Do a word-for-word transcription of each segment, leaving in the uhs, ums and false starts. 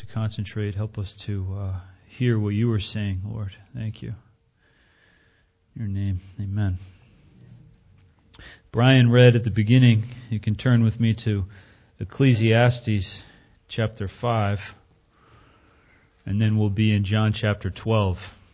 to concentrate. Help us to uh, hear what you were saying, Lord. Thank you. In your name, amen. Brian read at the beginning. You can turn with me to Ecclesiastes chapter five, and then we'll be in John chapter twelve.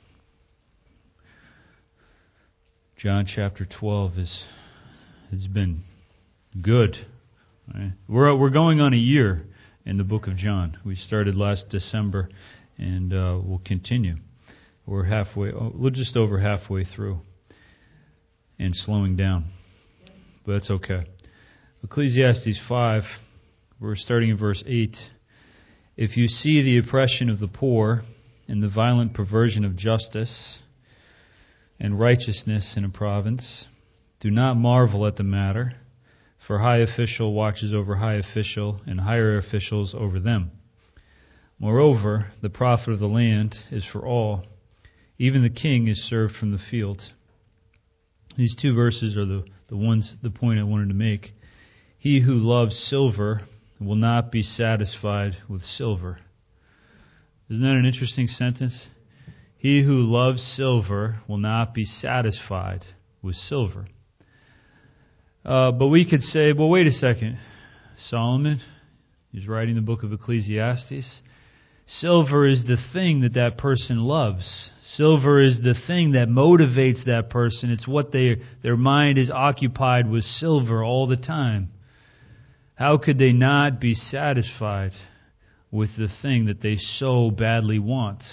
John chapter twelve is has been good. Right? We're we're going on a year in the book of John. We started last December, and uh, we'll continue. We're halfway. We're just over halfway through, and slowing down, but that's okay. Ecclesiastes five. We're starting in verse eight. If you see the oppression of the poor and the violent perversion of justice and righteousness in a province, do not marvel at the matter, for high official watches over high official and higher officials over them. Moreover, the profit of the land is for all. Even the king is served from the field. These two verses are the, the ones, the point I wanted to make. He who loves silver will not be satisfied with silver. Isn't that an interesting sentence? He who loves silver will not be satisfied with silver. Uh, but we could say, well, wait a second. Solomon, he's writing the book of Ecclesiastes. Silver is the thing that that person loves. Silver is the thing that motivates that person. It's what they, their mind is occupied with silver all the time. How could they not be satisfied with the thing that they so badly want?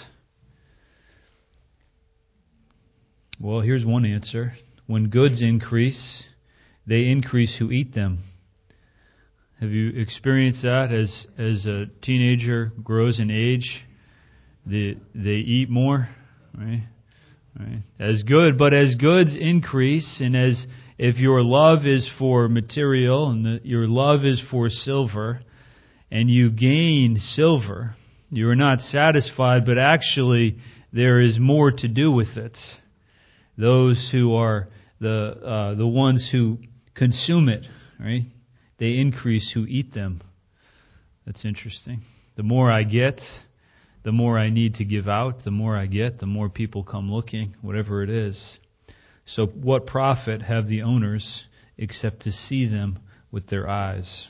Well, here's one answer. When goods increase, they increase who eat them. Have you experienced that as as a teenager grows in age? They they eat more, right? Right. As good, but as goods increase, and as if your love is for material and the, your love is for silver, and you gain silver, you are not satisfied, but actually there is more to do with it. Those who are the uh, the ones who consume it, right? They increase who eat them. That's interesting. The more I get, the more I need to give out. The more I get, the more people come looking, whatever it is. So what profit have the owners except to see them with their eyes?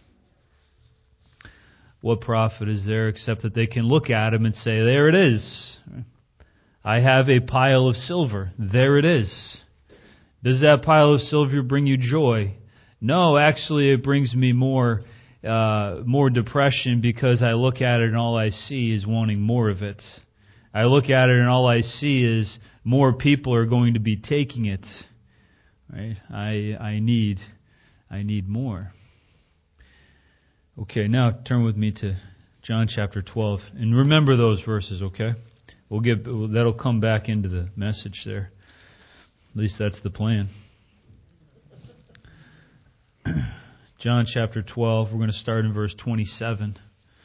What profit is there except that they can look at them and say, there it is. I have a pile of silver. There it is. Does that pile of silver bring you joy? No, actually it brings me more uh, more depression because I look at it and all I see is wanting more of it. I look at it and all I see is more people are going to be taking it. Right? I I need I need more. Okay, now turn with me to John chapter twelve and remember those verses, okay? We'll get that'll come back into the message there. At least that's the plan. John chapter twelve, we're going to start in verse twenty-seven.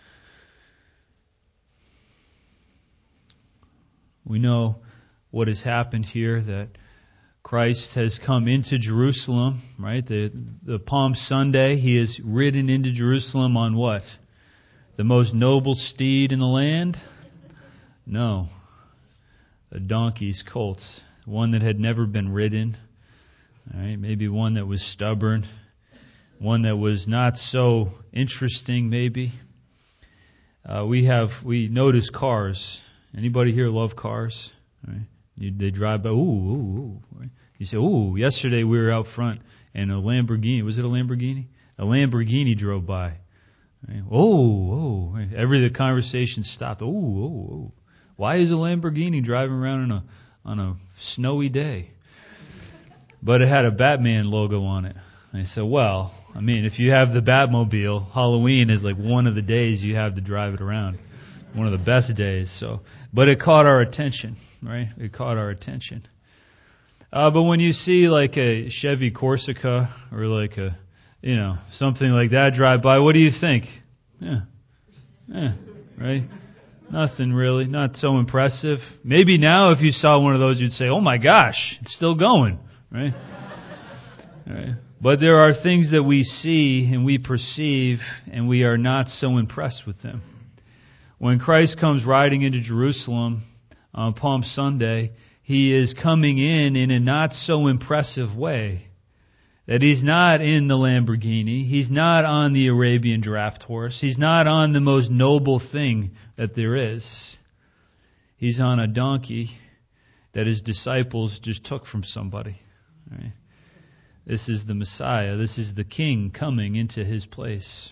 We know what has happened here, that Christ has come into Jerusalem, right? The, the Palm Sunday, He has ridden into Jerusalem on what? The most noble steed in the land? No. A donkey's colt. One that had never been ridden. All right? Maybe one that was stubborn. One that was not so interesting, maybe. Uh, we have we notice cars. Anybody here love cars? Right? You, they drive by. Ooh, ooh, ooh. Right? You say, ooh. Yesterday we were out front, and a Lamborghini. Was it a Lamborghini? A Lamborghini drove by. Right? Oh, oh. Right? Every the conversation stopped. Ooh, ooh, ooh. Why is a Lamborghini driving around on a on a snowy day? But it had a Batman logo on it. And I said, well, I mean, if you have the Batmobile, Halloween is like one of the days you have to drive it around. One of the best days. So, but it caught our attention, right? It caught our attention. Uh, but when you see like a Chevy Corsica or like a, you know, something like that drive by, what do you think? Yeah, yeah, right? Nothing really, not so impressive. Maybe now if you saw one of those, you'd say, oh my gosh, it's still going, right? Right? But there are things that we see and we perceive and we are not so impressed with them. When Christ comes riding into Jerusalem on Palm Sunday, He is coming in in a not so impressive way. That He's not in the Lamborghini. He's not on the Arabian draft horse. He's not on the most noble thing that there is. He's on a donkey that His disciples just took from somebody. Right? This is the Messiah. This is the King coming into His place.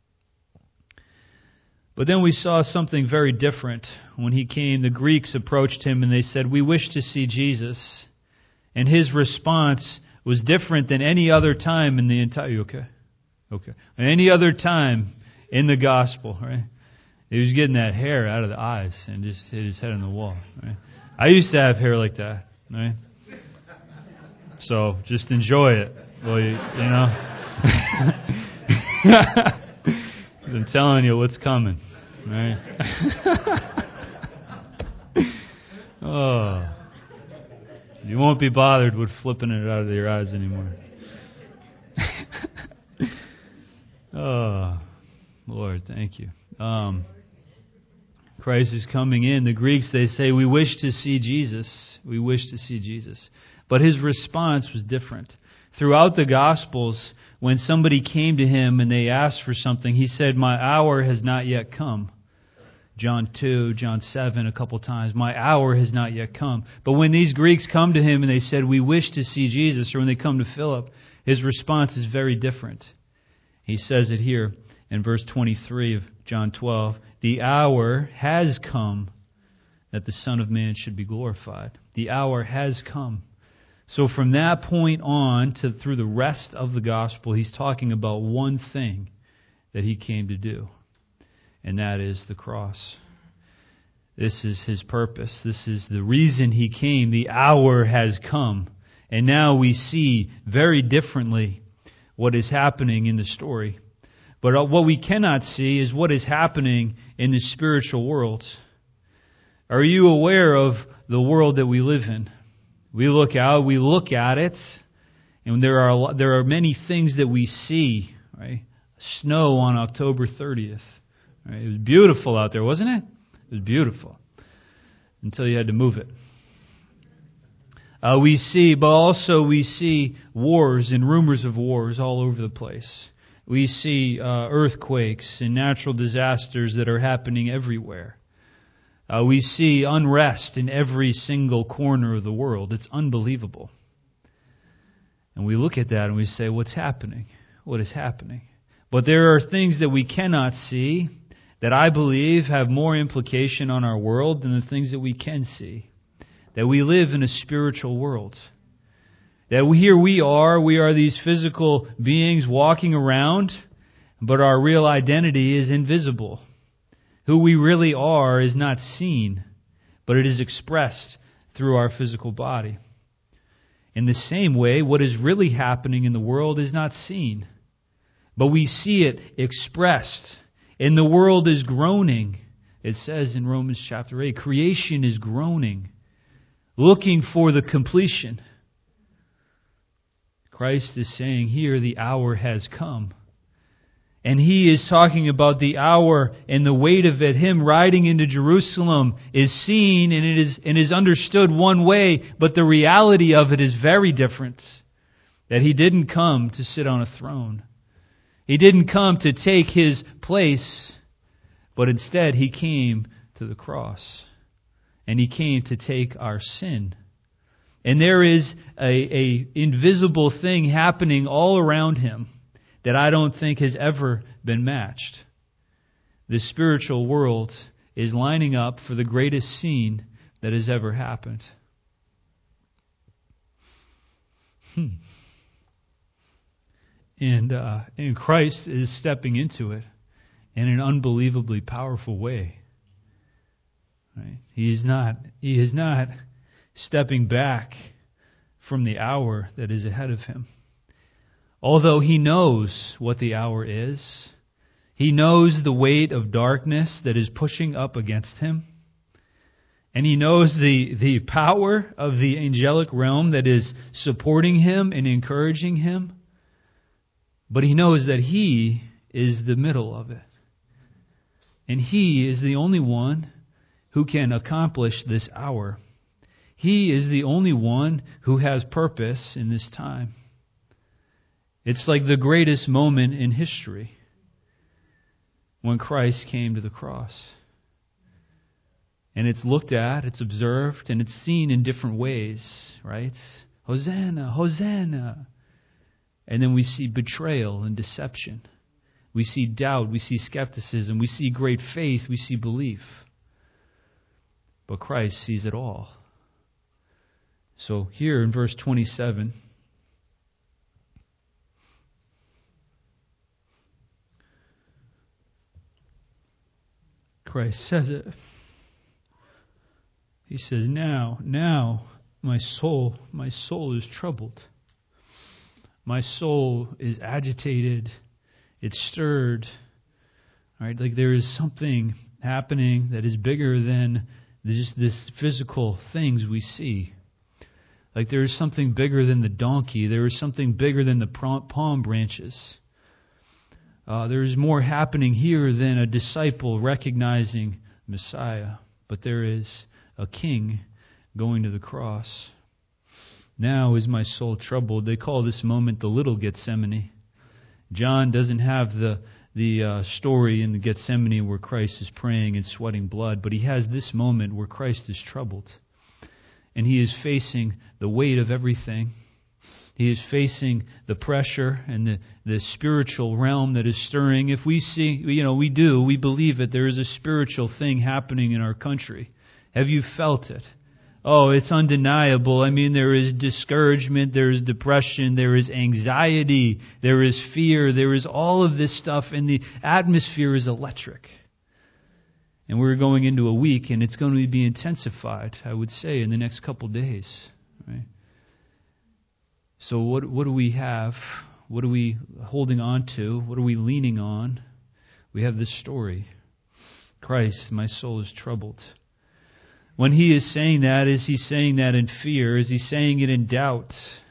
But then we saw something very different. When He came, the Greeks approached Him and they said, "We wish to see Jesus." And His response was different than any other time in the entire... You okay? Okay. Any other time in the gospel, right? He was getting that hair out of the eyes and just hit his head on the wall, right? I used to have hair like that, right? So just enjoy it. Well, you, you know. I'm telling you what's coming, right? Oh. You won't be bothered with flipping it out of your eyes anymore. Oh, Lord, thank you. Um, Christ is coming in. The Greeks, they say, "We wish to see Jesus. We wish to see Jesus." But His response was different. Throughout the Gospels, when somebody came to Him and they asked for something, He said, "My hour has not yet come." John two, John seven, a couple times. "My hour has not yet come." But when these Greeks come to Him and they said, "We wish to see Jesus," or when they come to Philip, His response is very different. He says it here in verse twenty-three of John twelve. "The hour has come that the Son of Man should be glorified." The hour has come. So from that point on to through the rest of the gospel, He's talking about one thing that He came to do. And that is the cross. This is His purpose. This is the reason He came. The hour has come. And now we see very differently what is happening in the story. But what we cannot see is what is happening in the spiritual world. Are you aware of the world that we live in? We look out, we look at it, and there are a lot, there are many things that we see. Right? Snow on October thirtieth. Right? It was beautiful out there, wasn't it? It was beautiful. Until you had to move it. Uh, we see, but also we see wars and rumors of wars all over the place. We see uh, earthquakes and natural disasters that are happening everywhere. Uh, we see unrest in every single corner of the world. It's unbelievable. And we look at that and we say, what's happening? What is happening? But there are things that we cannot see that I believe have more implication on our world than the things that we can see. That we live in a spiritual world. That we, here we are, we are these physical beings walking around, but our real identity is invisible. Who we really are is not seen, but it is expressed through our physical body. In the same way, what is really happening in the world is not seen, but we see it expressed. And the world is groaning. It says in Romans chapter eight, creation is groaning, looking for the completion. Christ is saying here, the hour has come. And He is talking about the hour and the weight of it. Him riding into Jerusalem is seen and it is, and is understood one way, but the reality of it is very different. That He didn't come to sit on a throne. He didn't come to take His place, but instead He came to the cross. And He came to take our sin. And there is a, a invisible thing happening all around Him that I don't think has ever been matched. The spiritual world is lining up for the greatest scene that has ever happened. Hmm. And, uh, and Christ is stepping into it in an unbelievably powerful way. Right? He is not, he is not stepping back from the hour that is ahead of Him. Although He knows what the hour is, He knows the weight of darkness that is pushing up against Him, and He knows the, the power of the angelic realm that is supporting Him and encouraging Him, but He knows that He is the middle of it. And He is the only one who can accomplish this hour. He is the only one who has purpose in this time. It's like the greatest moment in history when Christ came to the cross. And it's looked at, it's observed, and it's seen in different ways, right? Hosanna, Hosanna. And then we see betrayal and deception. We see doubt, we see skepticism, we see great faith, we see belief. But Christ sees it all. So here in verse twenty-seven, Christ says it. He says, now, now, my soul, my soul is troubled. My soul is agitated. It's stirred. All right, like there is something happening that is bigger than just this physical things we see. Like there is something bigger than the donkey. There is something bigger than the palm branches. Uh, there is more happening here than a disciple recognizing Messiah. But there is a king going to the cross. Now is my soul troubled. They call this moment the little Gethsemane. John doesn't have the the uh, story in the Gethsemane where Christ is praying and sweating blood, but he has this moment where Christ is troubled. And he is facing the weight of everything. He is facing the pressure and the, the spiritual realm that is stirring. If we see, you know, we do, we believe that there is a spiritual thing happening in our country. Have you felt it? Oh, it's undeniable. I mean, there is discouragement, there is depression, there is anxiety, there is fear, there is all of this stuff, and the atmosphere is electric. And we're going into a week, and it's going to be intensified, I would say, in the next couple days. Right? So what what do we have? What are we holding on to? What are we leaning on? We have this story. Christ, my soul is troubled. When he is saying that, is he saying that in fear? Is he saying it in doubt?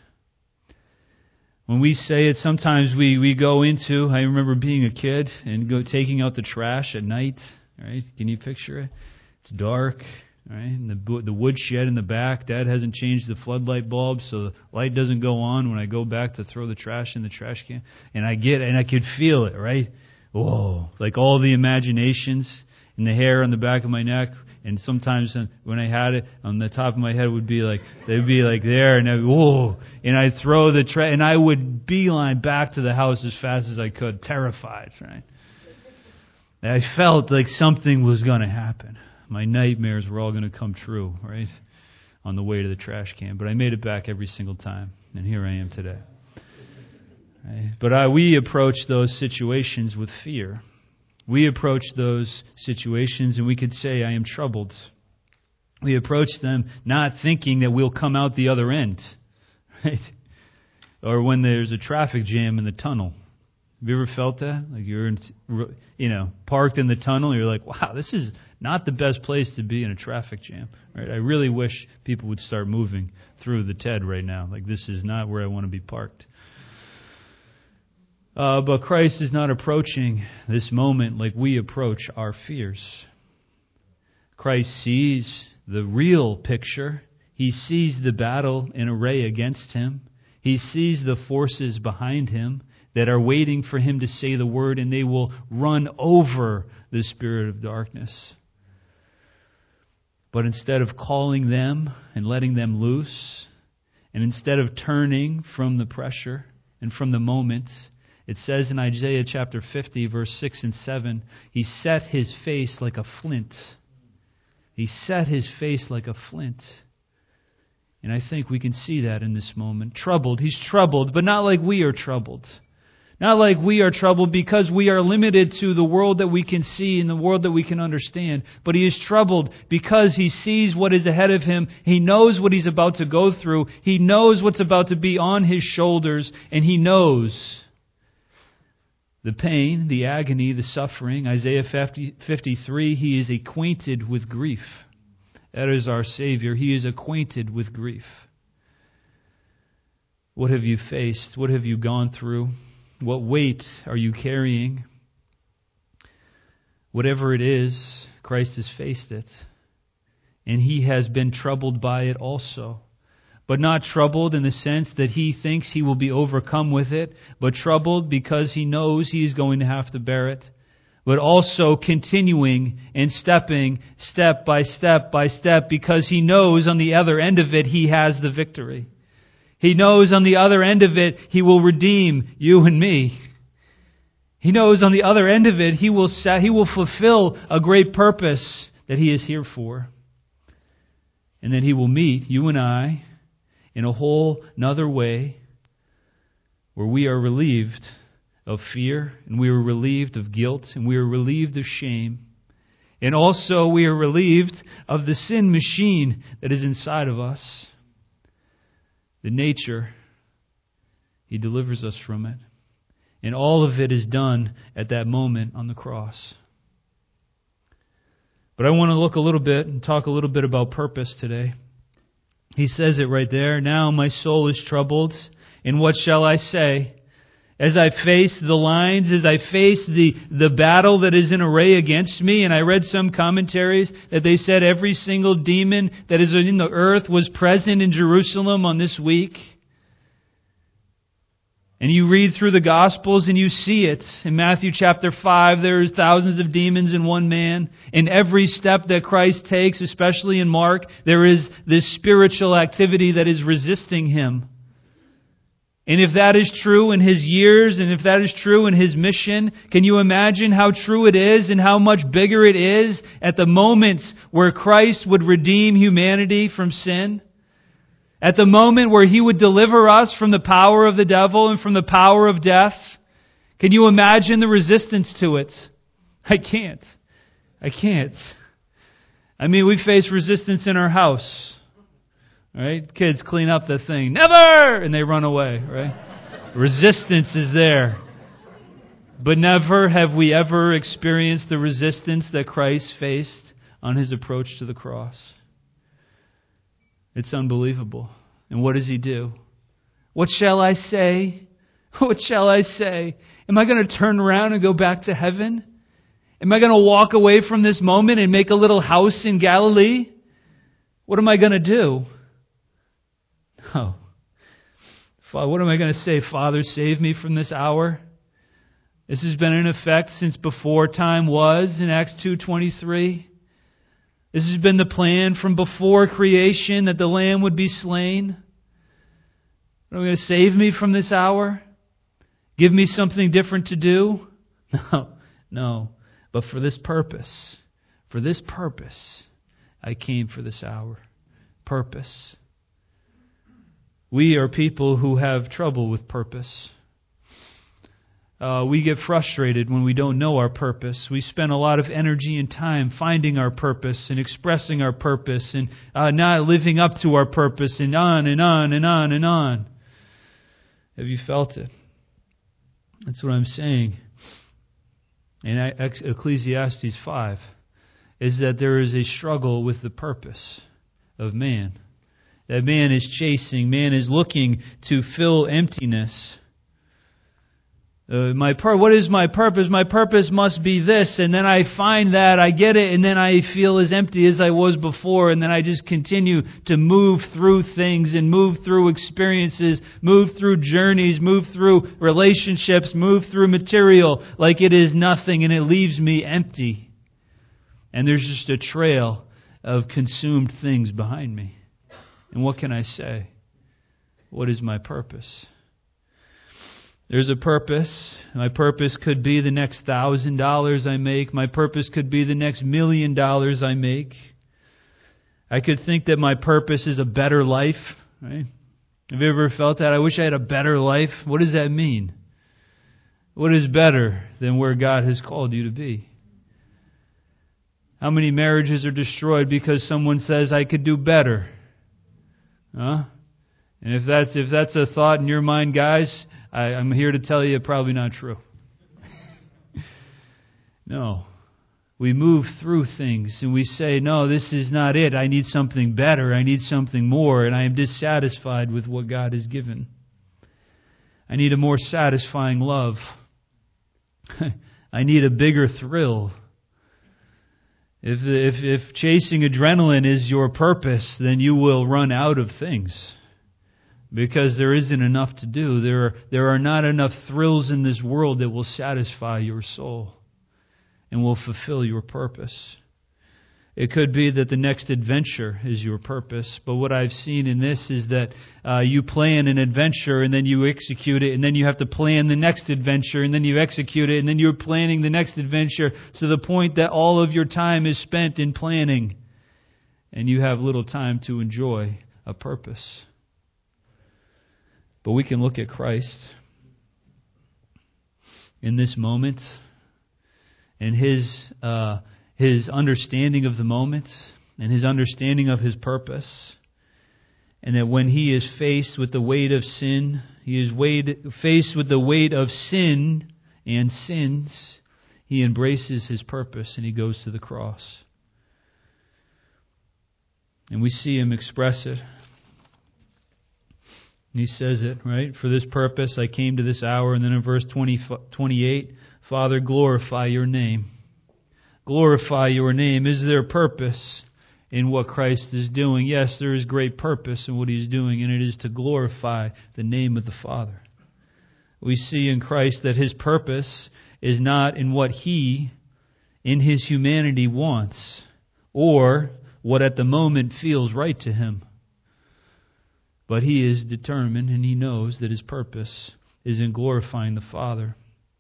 When we say it, sometimes we, we go into, I remember being a kid and go taking out the trash at night. Right? Can you picture it? It's dark. Right? And the the woodshed in the back, Dad hasn't changed the floodlight bulb, so the light doesn't go on when I go back to throw the trash in the trash can. And I get, and I could feel it, right? Whoa! Like all the imaginations and the hair on the back of my neck. And sometimes when I had it on the top of my head, would be like they'd be like there, and I'd, whoa! And I'd throw the trash, and I would beeline back to the house as fast as I could, terrified. Right? And I felt like something was going to happen. My nightmares were all going to come true, right? On the way to the trash can, but I made it back every single time, and here I am today. Right? But I, we approach those situations with fear. We approach those situations and we could say, I am troubled. We approach them not thinking that we'll come out the other end. Right? Or when there's a traffic jam in the tunnel. Have you ever felt that? Like you're, in, you know, parked in the tunnel, you're like, wow, this is not the best place to be in a traffic jam. Right? I really wish people would start moving through the T E D right now. Like this is not where I want to be parked. Uh, but Christ is not approaching this moment like we approach our fears. Christ sees the real picture. He sees the battle in array against him. He sees the forces behind him that are waiting for him to say the word, and they will run over the spirit of darkness. But instead of calling them and letting them loose, and instead of turning from the pressure and from the moment, it says in Isaiah chapter fifty, verse six and seven, he set his face like a flint. He set his face like a flint. And I think we can see that in this moment. Troubled. He's troubled, but not like we are troubled. Not like we are troubled because we are limited to the world that we can see and the world that we can understand. But he is troubled because he sees what is ahead of him. He knows what he's about to go through. He knows what's about to be on his shoulders. And he knows the pain, the agony, the suffering. Isaiah fifty-three, he is acquainted with grief. That is our Savior. He is acquainted with grief. What have you faced? What have you gone through? What weight are you carrying? Whatever it is, Christ has faced it. And He has been troubled by it also. But not troubled in the sense that He thinks He will be overcome with it, but troubled because He knows He is going to have to bear it. But also continuing and stepping step by step by step because He knows on the other end of it He has the victory. He knows on the other end of it He will redeem you and me. He knows on the other end of it He will set, He will fulfill a great purpose that He is here for. And that He will meet you and I in a whole nother way where we are relieved of fear, and we are relieved of guilt, and we are relieved of shame. And also we are relieved of the sin machine that is inside of us. The nature, He delivers us from it. And all of it is done at that moment on the cross. But I want to look a little bit and talk a little bit about purpose today. He says it right there. Now my soul is troubled, and what shall I say? As I face the lines, as I face the, the battle that is in array against me, and I read some commentaries that they said every single demon that is in the earth was present in Jerusalem on this week. And you read through the Gospels and you see it. In Matthew chapter five, there's thousands of demons in one man. In every step that Christ takes, especially in Mark, there is this spiritual activity that is resisting Him. And if that is true in His years, and if that is true in His mission, can you imagine how true it is and how much bigger it is at the moment where Christ would redeem humanity from sin? At the moment where He would deliver us from the power of the devil and from the power of death? Can you imagine the resistance to it? I can't. I can't. I mean, we face resistance in our house. Right? Kids clean up the thing. Never! And they run away, right? Resistance is there. But never have we ever experienced the resistance that Christ faced on His approach to the cross. It's unbelievable. And what does He do? What shall I say? What shall I say? Am I going to turn around and go back to heaven? Am I going to walk away from this moment and make a little house in Galilee? What am I going to do? No. What am I going to say? Father, save me from this hour? This has been in effect since before time was in Acts two twenty-three. This has been the plan from before creation that the Lamb would be slain. Are you going to save me from this hour? Give me something different to do? No, no. But for this purpose, for this purpose, I came for this hour. Purpose. We are people who have trouble with purpose. Uh, we get frustrated when we don't know our purpose. We spend a lot of energy and time finding our purpose and expressing our purpose and uh, not living up to our purpose and on and on and on and on. Have you felt it? That's what I'm saying. In Ecclesiastes five is that there is a struggle with the purpose of man. That man is chasing, man is looking to fill emptiness. Uh, my pur- what is my purpose? My purpose must be this, and then I find that, I get it, and then I feel as empty as I was before, and then I just continue to move through things and move through experiences, move through journeys, move through relationships, move through material like it is nothing, and it leaves me empty. And there's just a trail of consumed things behind me. And what can I say? What is my purpose? There's a purpose. My purpose could be the next thousand dollars I make. My purpose could be the next million dollars I make. I could think that my purpose is a better life. Right? Have you ever felt that? I wish I had a better life. What does that mean? What is better than where God has called you to be? How many marriages are destroyed because someone says, I could do better? Huh? And if that's if that's a thought in your mind, guys, I, I'm here to tell you probably not true. No. We move through things and we say, no, this is not it. I need something better. I need something more. And I am dissatisfied with what God has given. I need a more satisfying love. I need a bigger thrill. If, if, if chasing adrenaline is your purpose, then you will run out of things. Because there isn't enough to do. There are, there are not enough thrills in this world that will satisfy your soul and will fulfill your purpose. It could be that the next adventure is your purpose. But what I've seen in this is that uh, you plan an adventure and then you execute it, and then you have to plan the next adventure and then you execute it, and then you're planning the next adventure to the point that all of your time is spent in planning and you have little time to enjoy a purpose. But we can look at Christ in this moment and His uh, His understanding of the moment and His understanding of His purpose. And that when He is faced with the weight of sin, He is weighed, faced with the weight of sin and sins, He embraces His purpose and He goes to the cross. And we see Him express it. And He says it, right? For this purpose I came to this hour. And then in verse twenty, twenty-eight, Father, glorify your name. Glorify your name. Is there purpose in what Christ is doing? Yes, there is great purpose in what He's doing, and it is to glorify the name of the Father. We see in Christ that His purpose is not in what He, in His humanity, wants, or what at the moment feels right to Him. But He is determined, and He knows that His purpose is in glorifying the Father.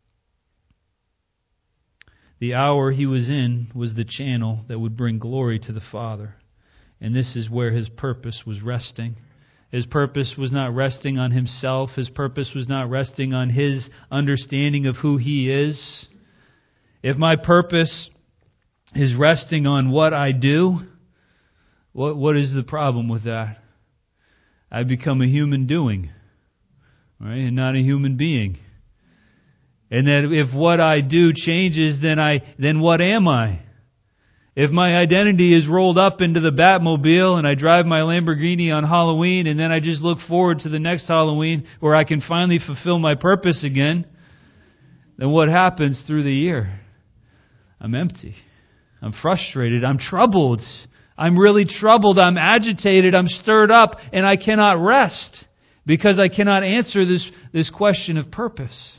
The hour He was in was the channel that would bring glory to the Father. And this is where His purpose was resting. His purpose was not resting on Himself. His purpose was not resting on His understanding of who He is. If my purpose is resting on what I do, what what is the problem with that? I become a human doing, right, and not a human being. And that if what I do changes, then I then what am I? If my identity is rolled up into the Batmobile and I drive my Lamborghini on Halloween and then I just look forward to the next Halloween where I can finally fulfill my purpose again, then what happens through the year? I'm empty. I'm frustrated. I'm troubled. I'm really troubled. I'm agitated. I'm stirred up, and I cannot rest because I cannot answer this, this question of purpose.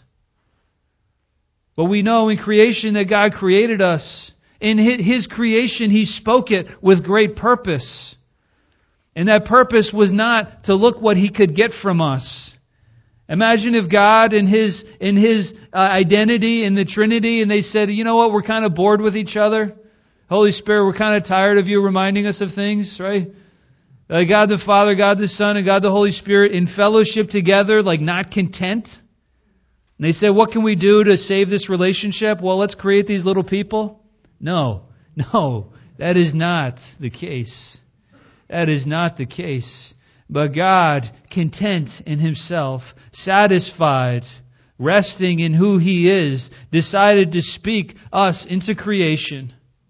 But we know in creation that God created us. In His creation, He spoke it with great purpose. And that purpose was not to look what He could get from us. Imagine if God in His in His uh, identity in the Trinity, and they said, you know what, we're kind of bored with each other. Holy Spirit, we're kind of tired of you reminding us of things, right? Like God the Father, God the Son, and God the Holy Spirit in fellowship together, like not content. And they said, what can we do to save this relationship? Well, let's create these little people. No, no, that is not the case. That is not the case. But God, content in Himself, satisfied, resting in who He is, decided to speak us into creation.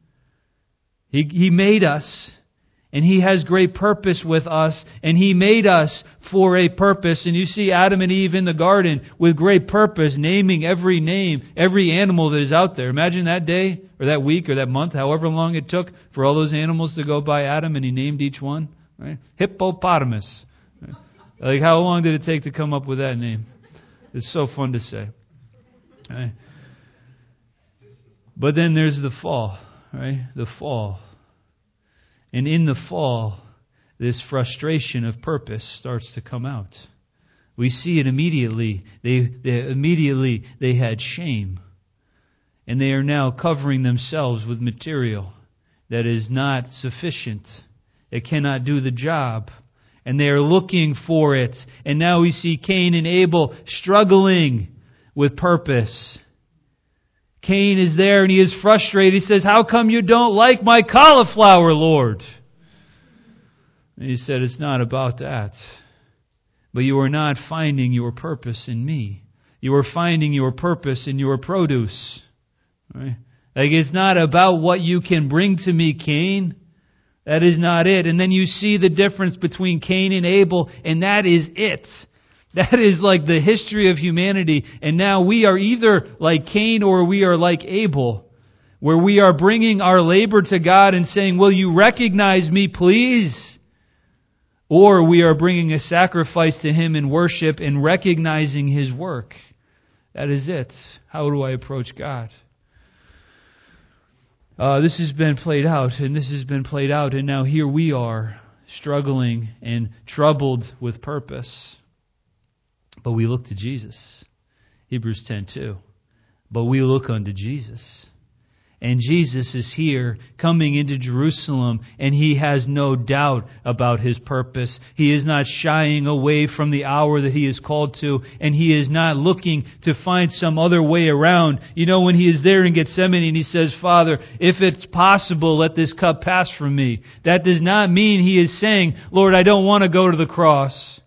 He, he made us, and He has great purpose with us, and He made us for a purpose. And you see Adam and Eve in the garden with great purpose, naming every name, every animal that is out there. Imagine that day, or that week, or that month, however long it took for all those animals to go by Adam, and He named each one. Right? Hippopotamus. Right? Like, how long did it take to come up with that name? It's so fun to say. Right? But then there's the fall. Right? The fall. And in the fall, this frustration of purpose starts to come out. We see it immediately. They, they immediately they had shame. And they are now covering themselves with material that is not sufficient. It cannot do the job. And they are looking for it. And now we see Cain and Abel struggling with purpose. Cain is there and he is frustrated. He says, how come you don't like my cauliflower, Lord? And He said, it's not about that. But you are not finding your purpose in me. You are finding your purpose in your produce. Right? Like, it's not about what you can bring to me, Cain. That is not it. And then you see the difference between Cain and Abel, and that is it. That is like the history of humanity. And now we are either like Cain or we are like Abel. where we are bringing our labor to God and saying, will you recognize me, please? Or we are bringing a sacrifice to Him in worship and recognizing His work. That is it. How do I approach God? Uh, this has been played out, and this has been played out, and now here we are, struggling and troubled with purpose. But we look to Jesus. Hebrews ten two. But we look unto Jesus. And Jesus is here, coming into Jerusalem, and He has no doubt about His purpose. He is not shying away from the hour that He is called to, and He is not looking to find some other way around. You know, when He is there in Gethsemane and He says, Father, if it's possible, let this cup pass from me. That does not mean He is saying, Lord, I don't want to go to the cross.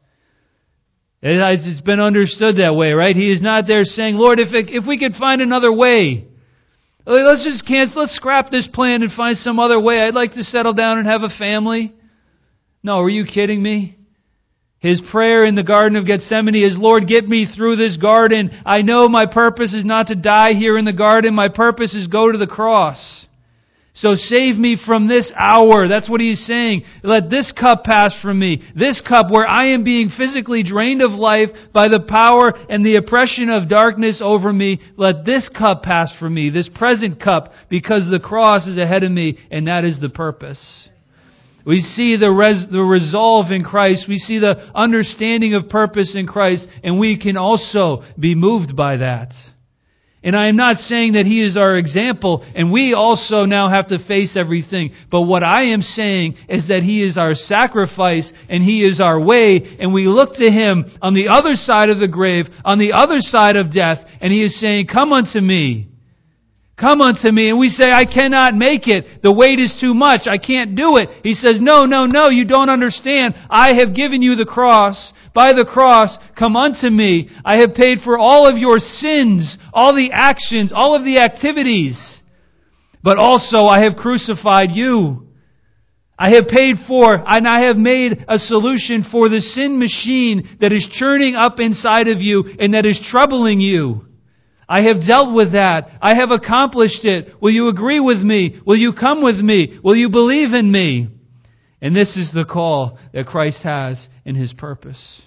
It's been understood that way, right? He is not there saying, Lord, if it, if we could find another way, let's just cancel, let's scrap this plan and find some other way. I'd like to settle down and have a family. No, are you kidding me? His prayer in the Garden of Gethsemane is, Lord, get me through this garden. I know my purpose is not to die here in the garden. My purpose is go to the cross. So save me from this hour. That's what He's saying. Let this cup pass from me. This cup where I am being physically drained of life by the power and the oppression of darkness over me. Let this cup pass from me. This present cup, because the cross is ahead of me, and that is the purpose. We see the, res- the resolve in Christ. We see the understanding of purpose in Christ, and we can also be moved by that. And I am not saying that He is our example, and we also now have to face everything. But what I am saying is that He is our sacrifice, and He is our way, and we look to Him on the other side of the grave, on the other side of death, and He is saying, come unto me. Come unto me. And we say, I cannot make it. The weight is too much. I can't do it. He says, no, no, no, you don't understand. I have given you the cross. By the cross, come unto me. I have paid for all of your sins, all the actions, all of the activities. But also I have crucified you. I have paid for, and I have made a solution for the sin machine that is churning up inside of you and that is troubling you. I have dealt with that. I have accomplished it. Will you agree with me? Will you come with me? Will you believe in me? And this is the call that Christ has in His purpose.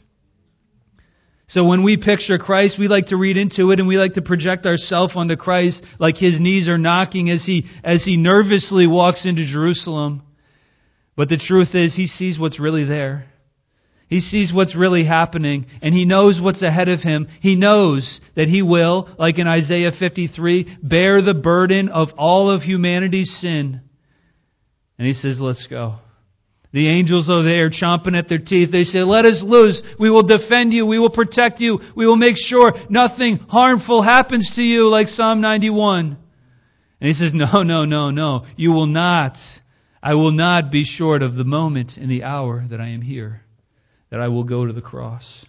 So when we picture Christ, we like to read into it and we like to project ourselves onto Christ like His knees are knocking as He, as He nervously walks into Jerusalem. But the truth is, He sees what's really there. He sees what's really happening, and He knows what's ahead of Him. He knows that He will, like in Isaiah fifty-three, bear the burden of all of humanity's sin. And He says, let's go. The angels are there chomping at their teeth. They say, let us loose. We will defend you. We will protect you. We will make sure nothing harmful happens to you, like Psalm ninety-one. And He says, no, no, no, no. You will not. I will not be short of the moment and the hour that I am here, that I will go to the cross.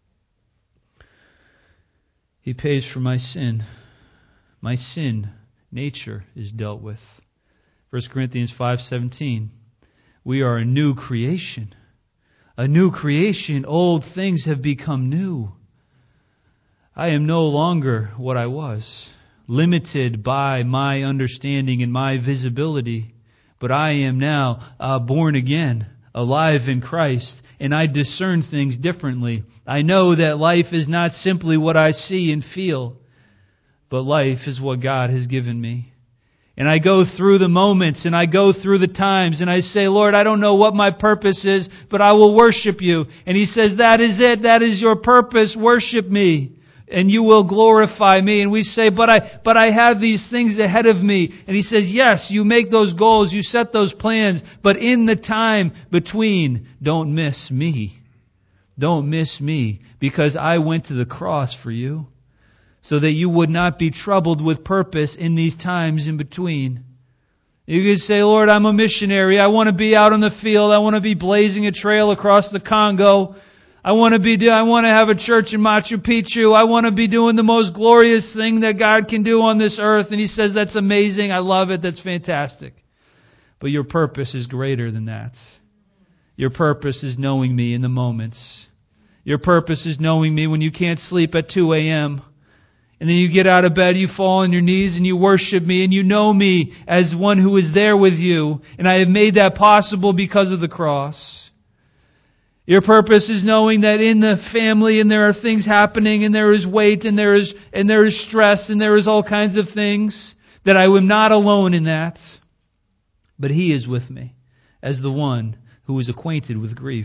He pays for my sin. My sin nature is dealt with. First Corinthians five seventeen. We are a new creation. A new creation. Old things have become new. I am no longer what I was, limited by my understanding and my visibility. But I am now uh, born again, alive in Christ, and I discern things differently. I know that life is not simply what I see and feel, but life is what God has given me. And I go through the moments and I go through the times and I say, Lord, I don't know what my purpose is, but I will worship you. And He says, that is it. That is your purpose. Worship me and you will glorify me. And we say, but I, but I have these things ahead of me. And He says, yes, you make those goals, you set those plans, but in the time between, don't miss me. Don't miss me, because I went to the cross for you, so that you would not be troubled with purpose in these times in between. You can say, Lord, I'm a missionary. I want to be out on the field. I want to be blazing a trail across the Congo. I want to be, I want to have a church in Machu Picchu. I want to be doing the most glorious thing that God can do on this earth. And He says, that's amazing. I love it. That's fantastic. But your purpose is greater than that. Your purpose is knowing me in the moments. Your purpose is knowing me when you can't sleep at two a.m., And then you get out of bed, you fall on your knees and you worship me, and you know me as one who is there with you. And I have made that possible because of the cross. Your purpose is knowing that in the family and there are things happening and there is weight and there is and there is stress and there is all kinds of things, that I am not alone in that. But He is with me as the one who is acquainted with grief.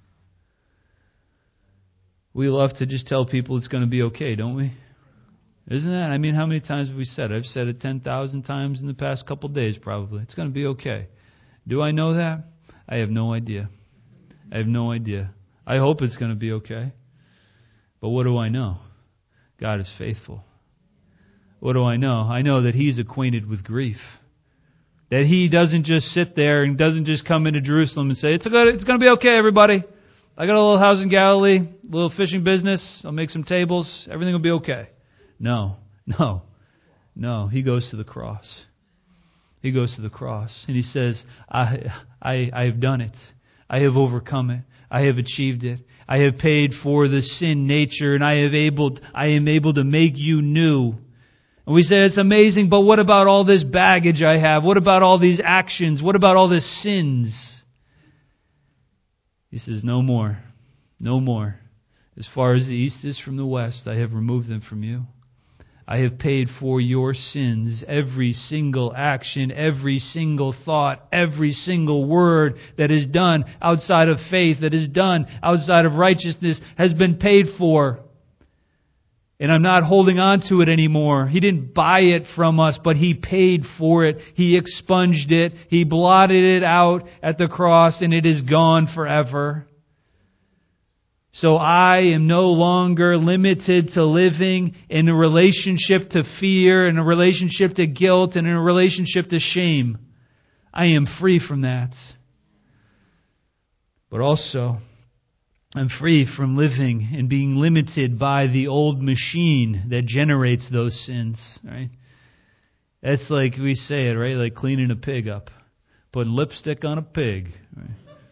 We love to just tell people it's going to be okay, don't we? Isn't that? I mean, how many times have we said it? I've said it ten thousand times in the past couple of days probably. It's going to be okay. Do I know that? I have no idea. I have no idea. I hope it's going to be okay. But what do I know? God is faithful. What do I know? I know that He's acquainted with grief. That He doesn't just sit there and doesn't just come into Jerusalem and say, it's good, it's going to be okay, everybody. I got a little house in Galilee, a little fishing business. I'll make some tables. Everything will be okay. No, no, no. He goes to the cross. He goes to the cross. And He says, I, I, I have done it. I have overcome it. I have achieved it. I have paid for the sin nature, and I have able, I am able to make you new. And we say, it's amazing, but what about all this baggage I have? What about all these actions? What about all the sins? He says, no more. No more. As far as the east is from the west, I have removed them from you. I have paid for your sins, every single action, every single thought, every single word that is done outside of faith, that is done outside of righteousness, has been paid for. And I'm not holding on to it anymore. He didn't buy it from us, but He paid for it. He expunged it. He blotted it out at the cross, and it is gone forever. So I am no longer limited to living in a relationship to fear, in a relationship to guilt, and in a relationship to shame. I am free from that. But also, I'm free from living and being limited by the old machine that generates those sins. Right? That's like we say it, right? Like cleaning a pig up, putting lipstick on a pig. Right?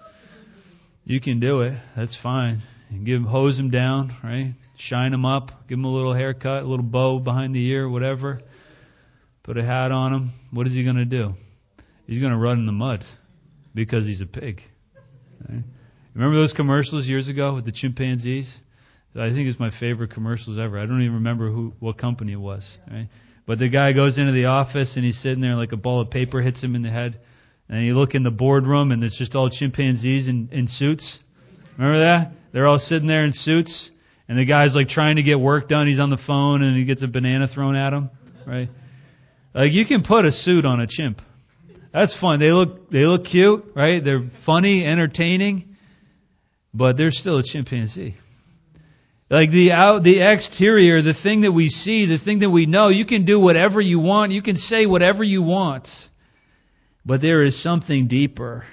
You can do it. That's fine. And give him, hose him down, right? Shine him up. Give him a little haircut, a little bow behind the ear, whatever. Put a hat on him. What is he going to do? He's going to run in the mud because he's a pig. Right? Remember those commercials years ago with the chimpanzees? I think it's my favorite commercials ever. I don't even remember who, what company it was. Right? But the guy goes into the office and he's sitting there like a ball of paper hits him in the head. And you look in the boardroom and it's just all chimpanzees in, in suits. Remember that? They're all sitting there in suits, and the guy's like trying to get work done. He's on the phone, and he gets a banana thrown at him. Right? Like you can put a suit on a chimp. That's fun. They look they look cute, right? They're funny, entertaining, but they're still a chimpanzee. Like the out the exterior, the thing that we see, the thing that we know, you can do whatever you want. You can say whatever you want, but there is something deeper,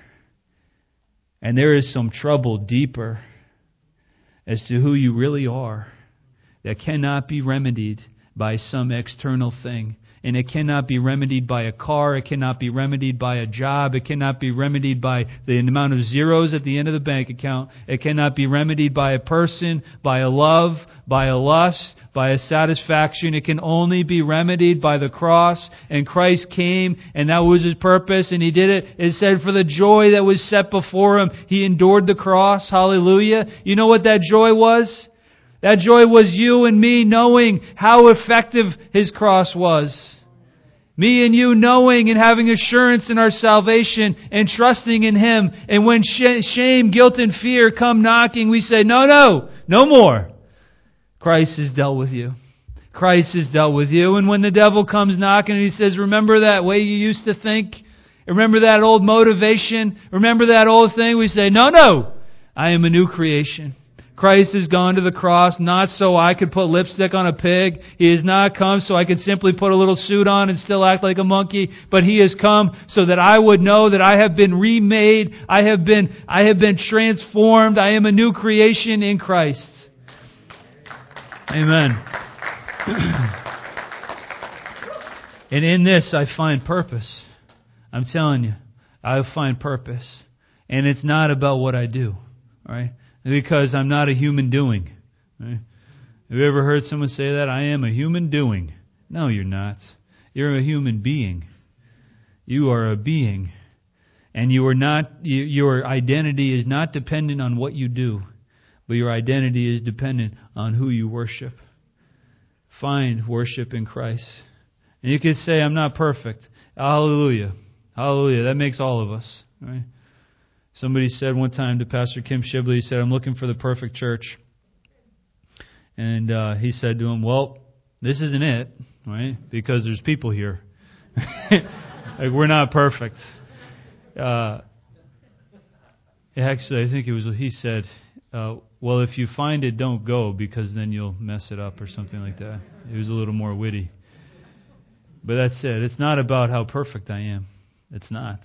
and there is some trouble deeper as to who you really are, that cannot be remedied by some external thing. And it cannot be remedied by a car. It cannot be remedied by a job. It cannot be remedied by the amount of zeros at the end of the bank account. It cannot be remedied by a person, by a love, by a lust, by a satisfaction. It can only be remedied by the cross. And Christ came, and that was His purpose, and He did it. It said for the joy that was set before Him, He endured the cross. Hallelujah. You know what that joy was? That joy was you and me knowing how effective His cross was. Me and you knowing and having assurance in our salvation and trusting in Him. And when shame, guilt, and fear come knocking, we say, no, no, no more. Christ has dealt with you. Christ has dealt with you. And when the devil comes knocking and he says, remember that way you used to think? Remember that old motivation? Remember that old thing? We say, no, no, I am a new creation. Christ has gone to the cross not so I could put lipstick on a pig. He has not come so I could simply put a little suit on and still act like a monkey. But He has come so that I would know that I have been remade. I have been, I have been transformed. I am a new creation in Christ. Amen. And in this I find purpose. I'm telling you, I find purpose. And it's not about what I do. All right? Because I'm not a human doing. Right? Have you ever heard someone say that? I am a human doing. No, you're not. You're a human being. You are a being. And you are not. You, your identity is not dependent on what you do, but your identity is dependent on who you worship. Find worship in Christ. And you could say, I'm not perfect. Hallelujah. Hallelujah. That makes all of us. Right? Somebody said one time to Pastor Kim Shibley, he said, I'm looking for the perfect church. And uh, he said to him, well, this isn't it, right? Because there's people here. Like, we're not perfect. Uh, actually, I think it was, he said, uh, well, if you find it, don't go, because then you'll mess it up or something like that. It was a little more witty. But that's it. It's not about how perfect I am. It's not.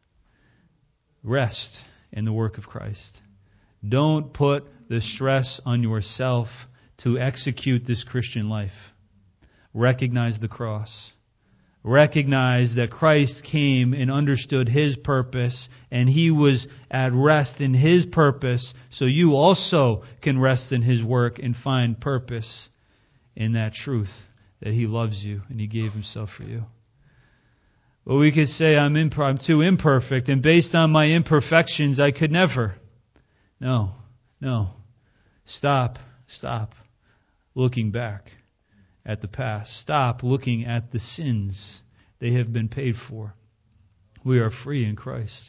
Rest in the work of Christ. Don't put the stress on yourself to execute this Christian life. Recognize the cross. Recognize that Christ came and understood His purpose, and He was at rest in His purpose, so you also can rest in His work and find purpose in that truth that He loves you and He gave Himself for you. But we could say, I'm, imp- I'm too imperfect, and based on my imperfections, I could never. No, no. Stop, stop looking back at the past. Stop looking at the sins. They have been paid for. We are free in Christ.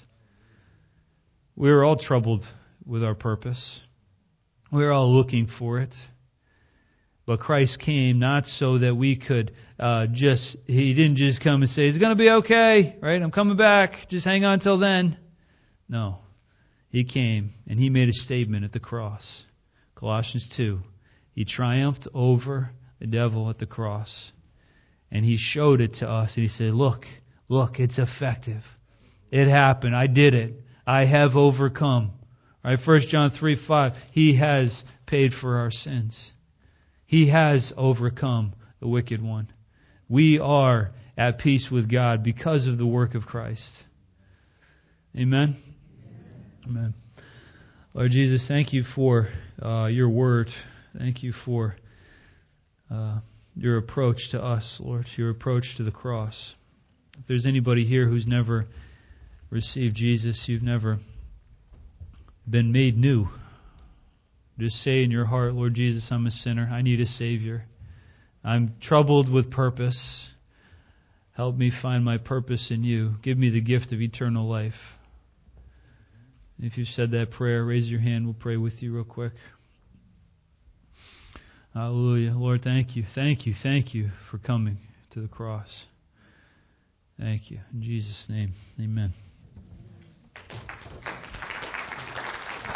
We are all troubled with our purpose. We are all looking for it. But Christ came not so that we could uh, just, He didn't just come and say, it's going to be okay, right? I'm coming back. Just hang on till then. No. He came and He made a statement at the cross. Colossians two. He triumphed over the devil at the cross. And He showed it to us. And He said, look, look, it's effective. It happened. I did it. I have overcome. Right? First John three five. He has paid for our sins. He has overcome the wicked one. We are at peace with God because of the work of Christ. Amen? Amen. Lord Jesus, thank You for uh, Your word. Thank You for uh, Your approach to us, Lord, Your approach to the cross. If there's anybody here who's never received Jesus, you've never been made new, just say in your heart, Lord Jesus, I'm a sinner. I need a Savior. I'm troubled with purpose. Help me find my purpose in You. Give me the gift of eternal life. If you've said that prayer, raise your hand. We'll pray with you real quick. Hallelujah. Lord, thank You. Thank You. Thank You for coming to the cross. Thank You. In Jesus' name, amen.